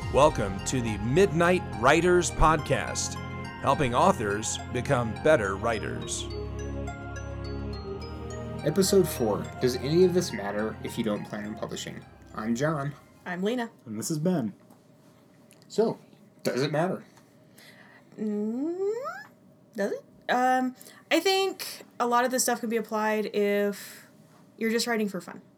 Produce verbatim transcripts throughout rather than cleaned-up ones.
Welcome to the Midnight Writers Podcast, helping authors become better writers. Episode four, Does Any of This Matter If You Don't Plan on Publishing? I'm John. I'm Lena. And this is Ben. So, does it matter? Mm, does it? Um, I think a lot of this stuff can be applied if you're just writing for fun.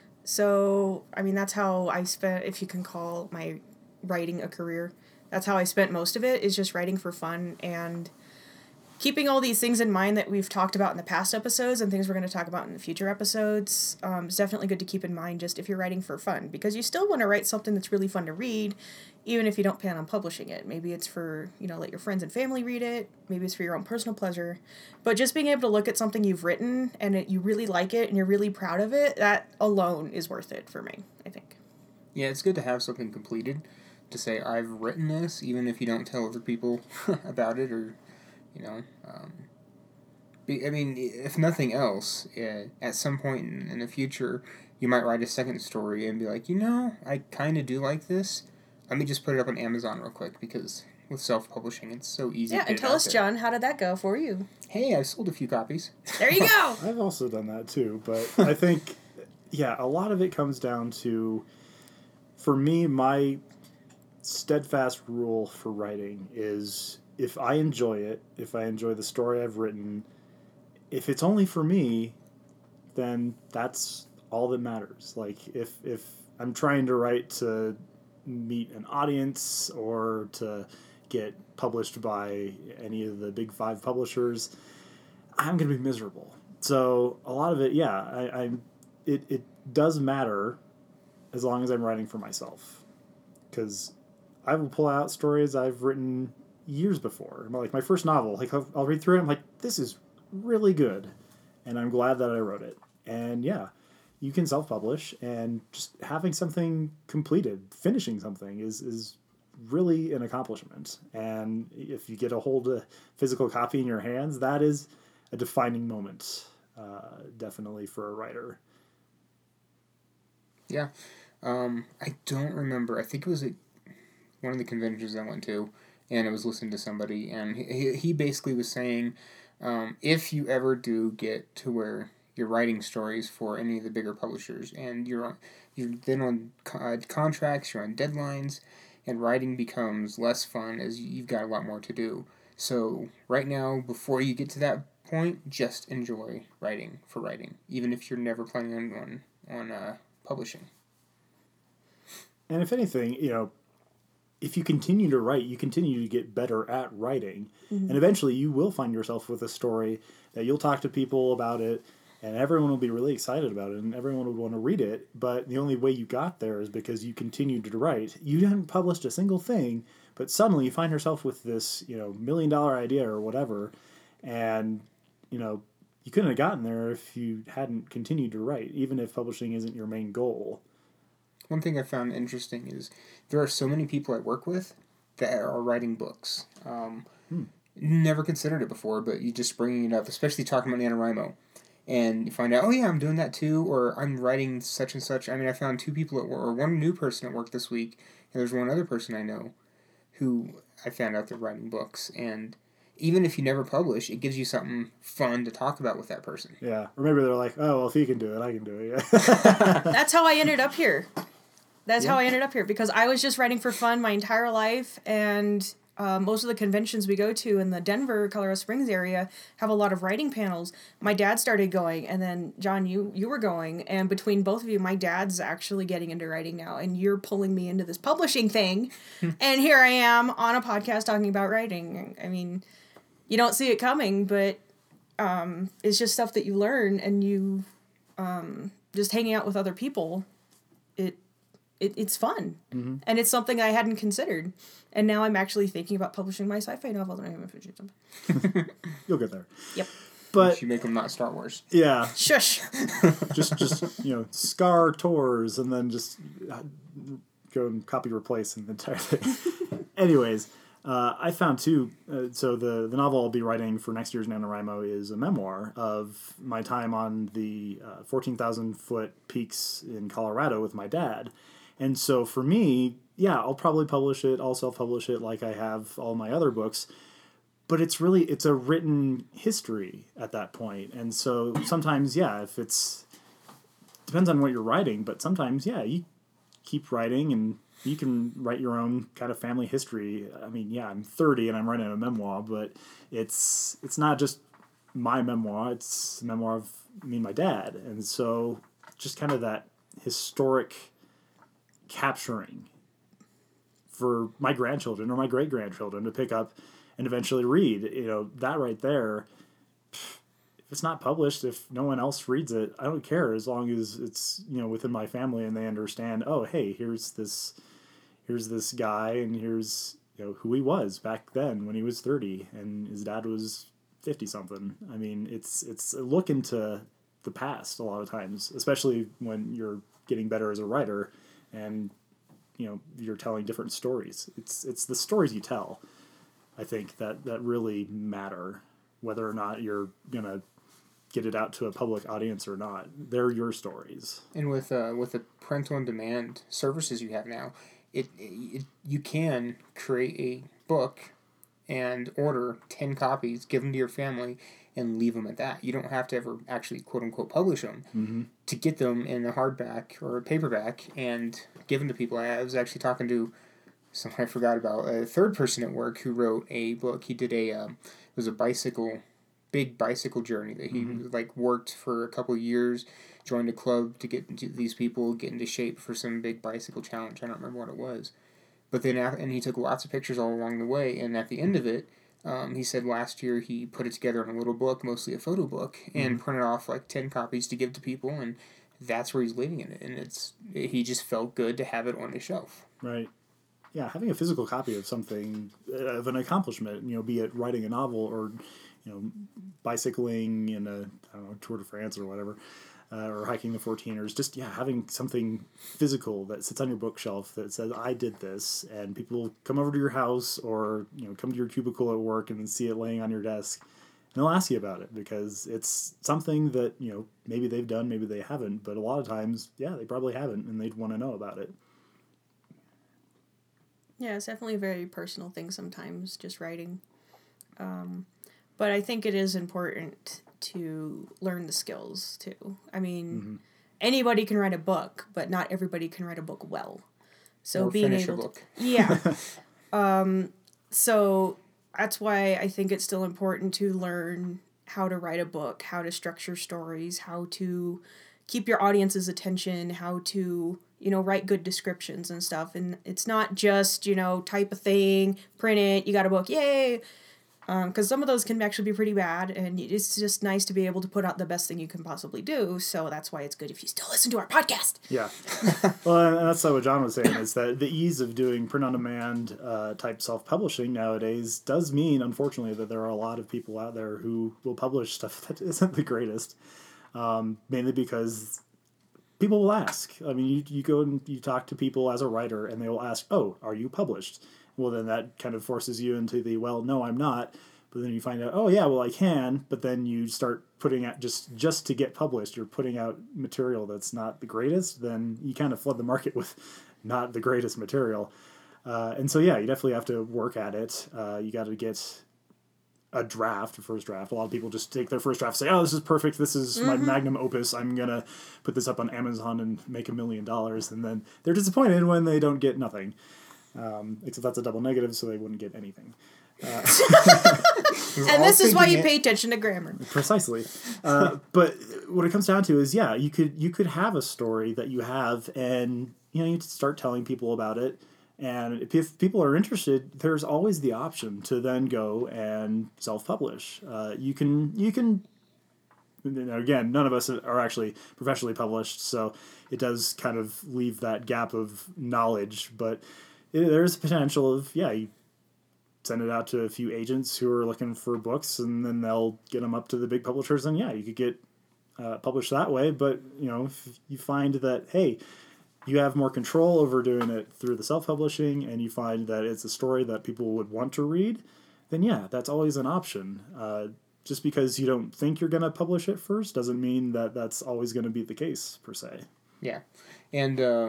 So, I mean, that's how I spent, if you can call my writing a career, that's how I spent most of it, is just writing for fun and keeping all these things in mind that we've talked about in the past episodes and things we're going to talk about in the future episodes. Um, it's definitely good to keep in mind just if you're writing for fun, because you still want to write something that's really fun to read, even if you don't plan on publishing it. Maybe it's for, you know, let your friends and family read it. Maybe it's for your own personal pleasure. But just being able to look at something you've written and it, you really like it and you're really proud of it, that alone is worth it for me, I think. Yeah, it's good to have something completed, to say, I've written this, even if you don't tell other people about it, or, you know, um, be, I mean, if nothing else, uh, at some point in, in the future, you might write a second story and be like, you know, I kind of do like this. Let me just put it up on Amazon real quick, because with self-publishing, it's so easy Yeah, to get and it tell out us, there. John, how did that go for you? Hey, I've sold a few copies. There you go! I've also done that too, but I think, yeah, a lot of it comes down to, for me, my steadfast rule for writing is if I enjoy it, if I enjoy the story I've written, if it's only for me, then that's all that matters. Like, if if I'm trying to write to meet an audience or to get published by any of the big five publishers, I'm going to be miserable. So a lot of it, yeah, I, I'm. It, it does matter as long as I'm writing for myself, because I will pull out stories I've written years before. Like my first novel, like I'll, I'll read through it, I'm like, this is really good, and I'm glad that I wrote it. And yeah, you can self-publish, and just having something completed, finishing something is is really an accomplishment. And if you get a hold of a physical copy in your hands, that is a defining moment, uh, definitely for a writer. Yeah. Um, I don't remember. I think it was at one of the conventions I went to, and I was listening to somebody, and he, he basically was saying, um, if you ever do get to where you're writing stories for any of the bigger publishers, and you're on, you're then on uh, contracts, you're on deadlines, and writing becomes less fun as you've got a lot more to do. So right now, before you get to that point, just enjoy writing for writing, even if you're never planning on on, on uh, publishing. And if anything, you know, if you continue to write, you continue to get better at writing. Mm-hmm. And eventually you will find yourself with a story that you'll talk to people about it, and everyone will be really excited about it, and everyone will want to read it. But the only way you got there is because you continued to write. You hadn't published a single thing, but suddenly you find yourself with this, you know, million dollar idea or whatever. And, you know, you couldn't have gotten there if you hadn't continued to write, even if publishing isn't your main goal. One thing I found interesting is there are so many people I work with that are writing books. Um, hmm. Never considered it before, but you just bringing it up, especially talking about NaNoWriMo, and you find out, oh yeah, I'm doing that too, or I'm writing such and such. I mean, I found two people at work, or one new person at work this week, and there's one other person I know who I found out they're writing books, and even if you never publish, it gives you something fun to talk about with that person. Yeah, or maybe they're like, oh, well, if he can do it, I can do it. Yeah. That's how I ended up here. That's yeah. how I ended up here, because I was just writing for fun my entire life, and uh, most of the conventions we go to in the Denver, Colorado Springs area have a lot of writing panels. My dad started going, and then, John, you, you were going, and between both of you, my dad's actually getting into writing now, and you're pulling me into this publishing thing, and here I am on a podcast talking about writing. I mean, you don't see it coming, but um, it's just stuff that you learn, and you um, just hanging out with other people, it It, it's fun, mm-hmm. and it's something I hadn't considered, and now I'm actually thinking about publishing my sci-fi novel. And I haven't finished something. You'll get there. Yep. But you make them not Star Wars. Yeah. Shush. just, just you know, Scar tours, and then just go and copy replace the entire thing. Anyways, uh, I found too. Uh, so the the novel I'll be writing for next year's NaNoWriMo is a memoir of my time on the uh, fourteen thousand foot peaks in Colorado with my dad. And so for me, yeah, I'll probably publish it. I'll self-publish it like I have all my other books. But it's really, it's a written history at that point. And so sometimes, yeah, if it's, depends on what you're writing, but sometimes, yeah, you keep writing and you can write your own kind of family history. I mean, yeah, I'm thirty and I'm writing a memoir, but it's it's not just my memoir. It's a memoir of me and my dad. And so just kind of that historic capturing for my grandchildren or my great-grandchildren to pick up and eventually read. You know, that right there, if it's not published, if no one else reads it, I don't care, as long as it's, you know, within my family and they understand, oh, hey, here's this here's this guy and here's, you know, who he was back then when he was thirty and his dad was fifty something. I mean, it's it's a look into the past a lot of times, especially when you're getting better as a writer and, you know, you're telling different stories. It's it's the stories you tell, I think, that, that really matter, whether or not you're going to get it out to a public audience or not. They're your stories. And with uh, with the print-on-demand services you have now, it, it you can create a book and order ten copies, give them to your family, and leave them at that. You don't have to ever actually quote-unquote publish them Mm-hmm. to get them in a hardback or a paperback and give them to people. I was actually talking to someone I forgot about, a third person at work who wrote a book. He did a, um, it was a bicycle, big bicycle journey that he mm-hmm. like worked for a couple of years, joined a club to get into these people, get into shape for some big bicycle challenge. I don't remember what it was. But then, and he took lots of pictures all along the way, and at the end of it, um, he said last year he put it together in a little book, mostly a photo book, and mm-hmm. printed off like ten copies to give to people, and that's where he's living in it. And it's he just felt good to have it on his shelf. Right. Yeah, having a physical copy of something, uh, of an accomplishment, you know, be it writing a novel or, you know, bicycling in a, I don't know, Tour de France or whatever, uh, or hiking the fourteeners, just, yeah, having something physical that sits on your bookshelf that says, I did this, and people come over to your house or, you know, come to your cubicle at work and see it laying on your desk, and they'll ask you about it because it's something that, you know, maybe they've done, maybe they haven't, but a lot of times, yeah, they probably haven't, and they'd want to know about it. Yeah, it's definitely a very personal thing sometimes, just writing. Um, but I think it is important to learn the skills, too. I mean, mm-hmm. anybody can write a book, but not everybody can write a book well. So or being finish able a book. To, yeah. um, so that's why I think it's still important to learn how to write a book, how to structure stories, how to keep your audience's attention, how to, you know, write good descriptions and stuff. And it's not just, you know, type a thing, print it, you got a book, yay! Because um, some of those can actually be pretty bad, and it's just nice to be able to put out the best thing you can possibly do. So that's why it's good if you still listen to our podcast. Yeah. Well, and that's what John was saying, is that the ease of doing print-on-demand uh, type self-publishing nowadays does mean, unfortunately, that there are a lot of people out there who will publish stuff that isn't the greatest, um, mainly because people will ask. I mean, you, you go and you talk to people as a writer, and they will ask, oh, are you published? Well, then that kind of forces you into the, well, no, I'm not. But then you find out, oh, yeah, well, I can. But then you start putting out, just just to get published, you're putting out material that's not the greatest. Then you kind of flood the market with not the greatest material. Uh, and so, yeah, you definitely have to work at it. Uh, you got to get a draft, a first draft. A lot of people just take their first draft and say, oh, this is perfect. This is mm-hmm. my magnum opus. I'm going to put this up on Amazon and make a million dollars. And then they're disappointed when they don't get nothing. Um, except that's a double negative, so they wouldn't get anything. Uh, and this is why you it. pay attention to grammar. Precisely. Uh, but what it comes down to is, yeah, you could you could have a story that you have, and you know you start telling people about it. And if people are interested, there's always the option to then go and self-publish. Uh, you can you can. Again, none of us are actually professionally published, so it does kind of leave that gap of knowledge, but there's potential of, yeah, you send it out to a few agents who are looking for books, and then they'll get them up to the big publishers, and yeah, you could get uh, published that way. But, you know, if you find that, hey, you have more control over doing it through the self-publishing, and you find that it's a story that people would want to read, then yeah, that's always an option. Uh, just because you don't think you're going to publish it first doesn't mean that that's always going to be the case, per se. Yeah. And, uh,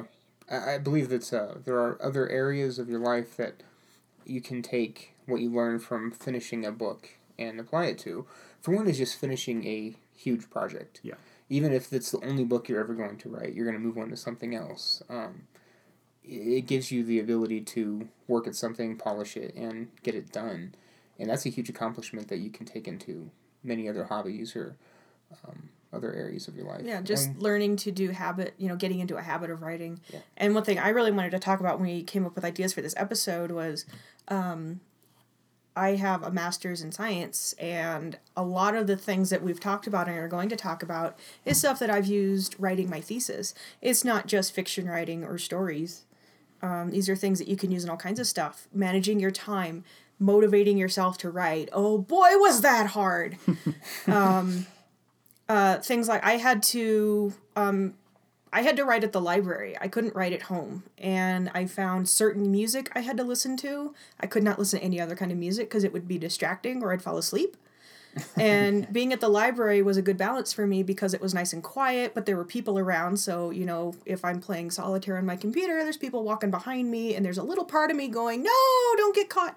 I, I believe that uh, there are other areas of your life that you can take what you learn from finishing a book and apply it to. For one is just finishing a huge project. Yeah. Even if it's the only book you're ever going to write, you're going to move on to something else. Um, it gives you the ability to work at something, polish it, and get it done. And that's a huge accomplishment that you can take into many other hobbies or um, other areas of your life. Yeah, just and, learning to do habit, you know, getting into a habit of writing. Yeah. And one thing I really wanted to talk about when we came up with ideas for this episode was um, I have a master's in science, and a lot of the things that we've talked about and are going to talk about is stuff that I've used writing my thesis. It's not just fiction writing or stories. Um, these are things that you can use in all kinds of stuff. Managing your time, motivating yourself to write. Oh boy, was that hard. um, uh, things like I had to, um, I had to write at the library. I couldn't write at home. And I found certain music I had to listen to. I could not listen to any other kind of music because it would be distracting or I'd fall asleep. And being at the library was a good balance for me because it was nice and quiet, but there were people around. So, you know, if I'm playing solitaire on my computer, there's people walking behind me, and there's a little part of me going, no, don't get caught.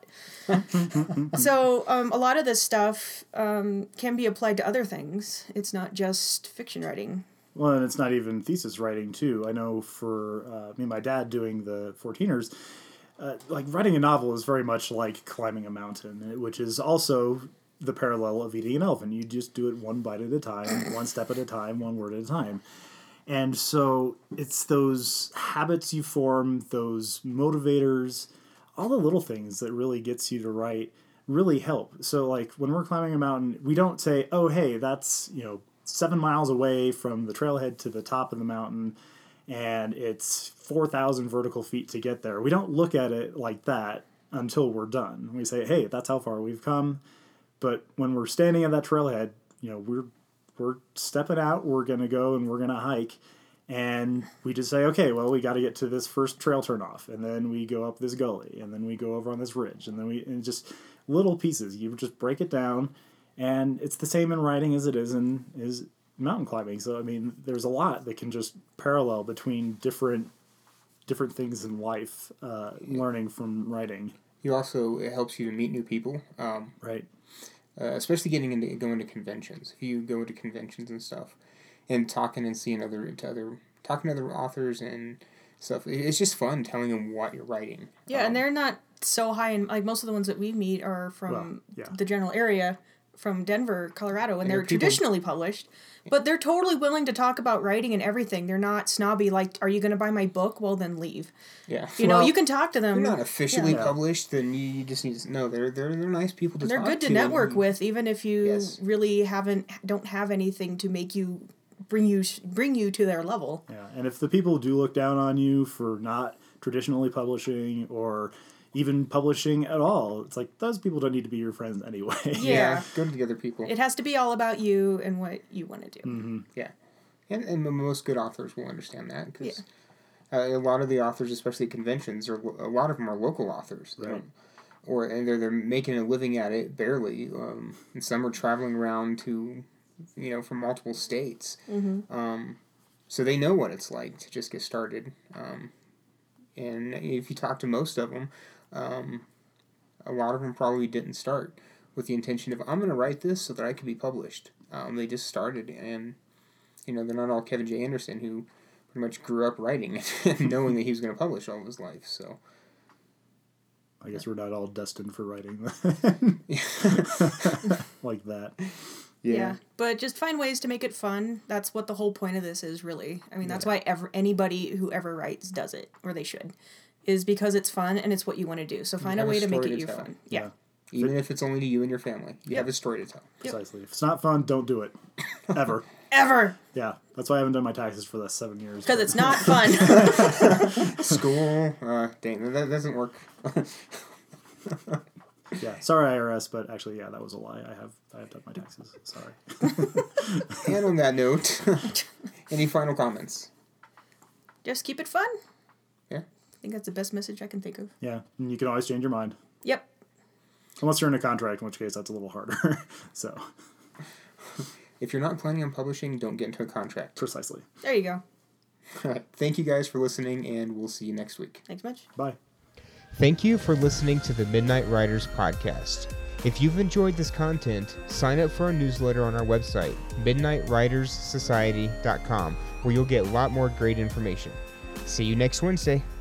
So um, a lot of this stuff um, can be applied to other things. It's not just fiction writing. Well, and it's not even thesis writing, too. I know for uh, me and my dad doing the fourteeners, uh, like writing a novel is very much like climbing a mountain, which is also the parallel of eating an elephant. You just do it one bite at a time, one step at a time, one word at a time. And so it's those habits you form, those motivators, all the little things that really gets you to write really help. So like when we're climbing a mountain, we don't say, oh, hey, that's, you know, seven miles away from the trailhead to the top of the mountain, and it's four thousand vertical feet to get there. We don't look at it like that until we're done. We say, hey, that's how far we've come. But when we're standing at that trailhead, you know, we're we're stepping out, we're going to go and we're going to hike. And we just say, okay, well, we got to get to this first trail turnoff. And then we go up this gully. And then we go over on this ridge. And then we, and just little pieces. You just break it down. And it's the same in writing as it is in is mountain climbing. So, I mean, there's a lot that can just parallel between different different things in life, uh, learning from writing. You also, it helps you to meet new people. Um, right. Uh, especially getting into going to conventions. If you go to conventions and stuff, and talking and seeing other to other talking to other authors and stuff, it's just fun telling them what you're writing. Yeah, um, and they're not so high in, like most of the ones that we meet are from Well, yeah. the general area, from Denver, Colorado, and, And they're people- traditionally published, but they're totally willing to talk about writing and everything. They're not snobby like, are you going to buy my book? Well, then leave. Yeah, You know, Well, you can talk to if them. you're not officially Yeah. published, then you, you just need to know they're they're they're nice people to They're talk good to to. network and- with, even if you Yes. really haven't don't have anything to make you bring you bring you to their level. Yeah, and if the people do look down on you for not traditionally publishing or even publishing at all, it's like those people don't need to be your friends anyway. Yeah. Yeah, go to the other people. It has to be all about you and what you want to do. Mm-hmm. Yeah, and and most good authors will understand that because uh, a lot of the authors, especially at conventions, are a lot of them are local authors. They Right. don't- Or and they're they're making a living at it barely. Um, and some are traveling around to, you know, from multiple states. Mm-hmm. Um, so they know what it's like to just get started. Um, and if you talk to most of them, um, a lot of them probably didn't start with the intention of, I'm going to write this so that I can be published. Um, they just started, and, you know, they're not all Kevin J. Anderson, who pretty much grew up writing and knowing that he was going to publish all of his life. So I guess we're not all destined for writing like that. Yeah. But just find ways to make it fun. That's what the whole point of this is, really. I mean, that's why ever anybody who ever writes does it, or they should, is because it's fun and it's what you want to do. So find a have a way to make story it to your tell. fun. Yeah. Even if it's only to you and your family, you Yep. have a story to tell. Precisely. If it's not fun, don't do it. Ever. Ever. Yeah. That's why I haven't done my taxes for the last seven years. Because but- it's not fun. School, uh, dang, that doesn't work. Yeah. Sorry, I R S, but actually, yeah, that was a lie. I have I have done my taxes. Sorry. And on that note, any final comments? Just keep it fun. Yeah. I think that's the best message I can think of. Yeah. And you can always change your mind. Yep. Unless you're in a contract, in which case that's a little harder. So, If you're not planning on publishing, don't get into a contract. precisely. There you go. All right. Thank you guys for listening, and we'll see you next week. Thanks much. Bye. Thank you for listening to the Midnight Riders podcast. If you've enjoyed this content, sign up for our newsletter on our website, midnight riders society dot com, where you'll get a lot more great information. See you next Wednesday.